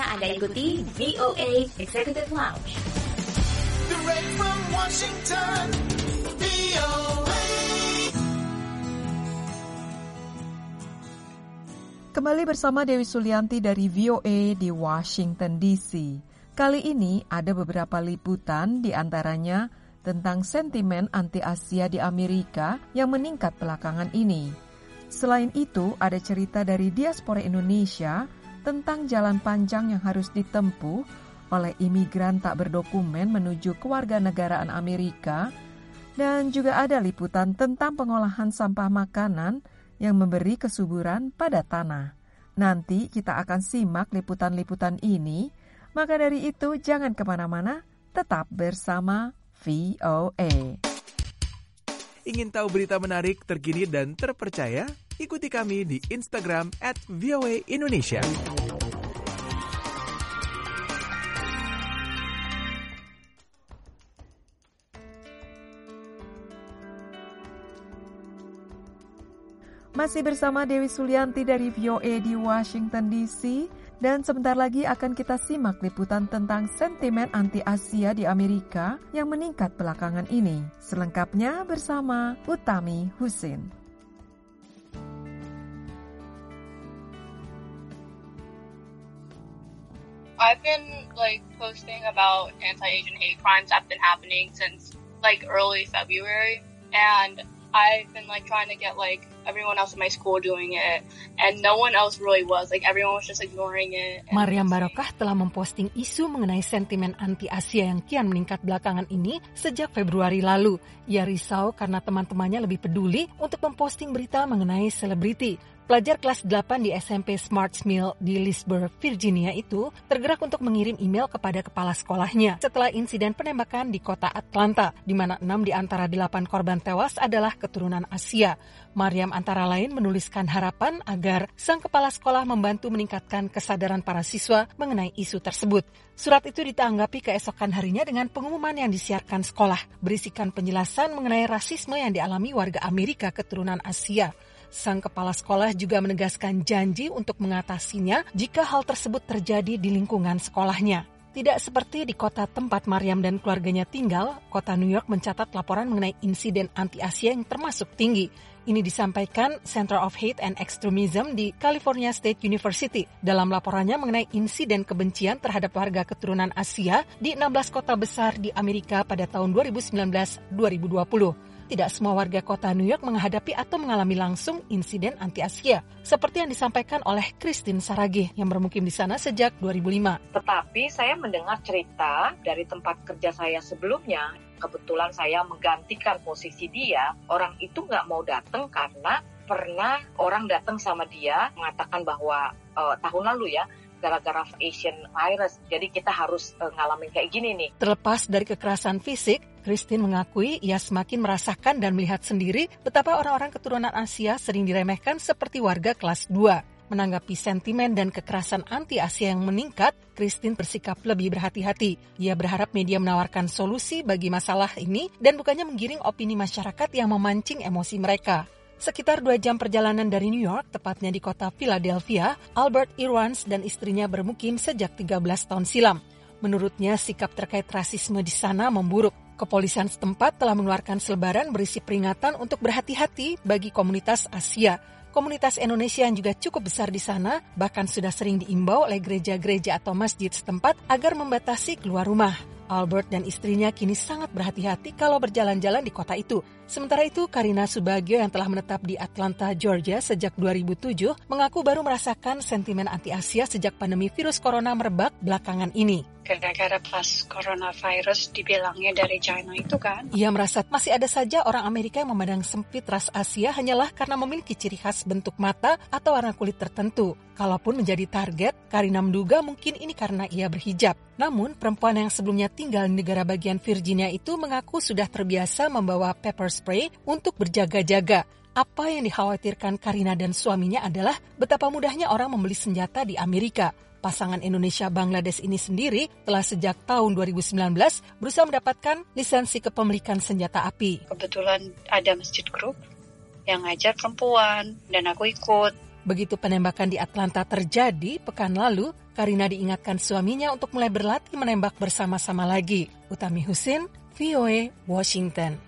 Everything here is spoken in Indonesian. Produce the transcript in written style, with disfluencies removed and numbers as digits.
Anda ikuti VOA Executive Lounge. Direct from Washington, VOA. Kembali bersama Dewi Sulianti dari VOA di Washington DC. Kali ini ada beberapa liputan, di antaranya tentang sentimen anti-Asia di Amerika yang meningkat belakangan ini. Selain itu, ada cerita dari diaspora Indonesia tentang jalan panjang yang harus ditempuh oleh imigran tak berdokumen menuju kewarganegaraan Amerika, dan juga ada liputan tentang pengolahan sampah makanan yang memberi kesuburan pada tanah. Nanti kita akan simak liputan-liputan ini, maka dari itu jangan kemana-mana, tetap bersama VOA. Ingin tahu berita menarik, terkini, dan terpercaya? Ikuti kami di Instagram @VOA Indonesia. Masih bersama Dewi Sulianti dari VOA di Washington DC, dan sebentar lagi akan kita simak liputan tentang sentimen anti-Asia di Amerika yang meningkat belakangan ini. Selengkapnya bersama Utami Husin. I've been posting about anti-Asian hate crimes that have been happening since early February, and I've been trying to get everyone else in my school doing it, and no one else really was. Everyone was just ignoring it. Mariam Barokah telah memposting isu mengenai sentimen anti-Asia yang kian meningkat belakangan ini sejak Februari lalu. Ia risau karena teman-temannya lebih peduli untuk memposting berita mengenai selebriti. Pelajar kelas 8 di SMP Smarts Mill di Leesburg, Virginia itu tergerak untuk mengirim email kepada kepala sekolahnya setelah insiden penembakan di kota Atlanta, di mana 6 di antara 8 korban tewas adalah keturunan Asia. Mariam antara lain menuliskan harapan agar sang kepala sekolah membantu meningkatkan kesadaran para siswa mengenai isu tersebut. Surat itu ditanggapi keesokan harinya dengan pengumuman yang disiarkan sekolah, berisikan penjelasan mengenai rasisme yang dialami warga Amerika keturunan Asia. Sang kepala sekolah juga menegaskan janji untuk mengatasinya jika hal tersebut terjadi di lingkungan sekolahnya. Tidak seperti di kota tempat Mariam dan keluarganya tinggal, kota New York mencatat laporan mengenai insiden anti-Asia yang termasuk tinggi. Ini disampaikan Center of Hate and Extremism di California State University dalam laporannya mengenai insiden kebencian terhadap warga keturunan Asia di 16 kota besar di Amerika pada tahun 2019-2020. Tidak semua warga kota New York menghadapi atau mengalami langsung insiden anti-Asia, seperti yang disampaikan oleh Christine Saragih yang bermukim di sana sejak 2005. Tetapi saya mendengar cerita dari tempat kerja saya sebelumnya, kebetulan saya menggantikan posisi dia, orang itu nggak mau datang karena pernah orang datang sama dia mengatakan bahwa tahun lalu ya, gara-gara Asian virus, jadi kita harus ngalamin kayak gini nih. Terlepas dari kekerasan fisik, Christine mengakui ia semakin merasakan dan melihat sendiri betapa orang-orang keturunan Asia sering diremehkan seperti warga kelas 2. Menanggapi sentimen dan kekerasan anti-Asia yang meningkat, Christine bersikap lebih berhati-hati. Ia berharap media menawarkan solusi bagi masalah ini dan bukannya menggiring opini masyarakat yang memancing emosi mereka. Sekitar 2 jam perjalanan dari New York, tepatnya di kota Philadelphia, Albert Irwans dan istrinya bermukim sejak 13 tahun silam. Menurutnya, sikap terkait rasisme di sana memburuk. Kepolisian setempat telah mengeluarkan selebaran berisi peringatan untuk berhati-hati bagi komunitas Asia. Komunitas Indonesia yang juga cukup besar di sana, bahkan sudah sering diimbau oleh gereja-gereja atau masjid setempat agar membatasi keluar rumah. Albert dan istrinya kini sangat berhati-hati kalau berjalan-jalan di kota itu. Sementara itu, Karina Subagio yang telah menetap di Atlanta, Georgia sejak 2007, mengaku baru merasakan sentimen anti-Asia sejak pandemi virus corona merebak belakangan ini. Gara-gara pas coronavirus dibilangnya dari China itu kan. Ia merasa masih ada saja orang Amerika yang memandang sempit ras Asia hanyalah karena memiliki ciri khas bentuk mata atau warna kulit tertentu. Kalaupun menjadi target, Karina menduga mungkin ini karena ia berhijab. Namun, perempuan yang sebelumnya tinggal di negara bagian Virginia itu mengaku sudah terbiasa membawa pepper spray untuk berjaga-jaga. Apa yang dikhawatirkan Karina dan suaminya adalah betapa mudahnya orang membeli senjata di Amerika. Pasangan Indonesia-Bangladesh ini sendiri telah sejak tahun 2019 berusaha mendapatkan lisensi kepemilikan senjata api. Kebetulan ada masjid grup yang ngajar perempuan dan aku ikut. Begitu penembakan di Atlanta terjadi pekan lalu, Karina diingatkan suaminya untuk mulai berlatih menembak bersama-sama lagi. Utami Husin, VOA, Washington.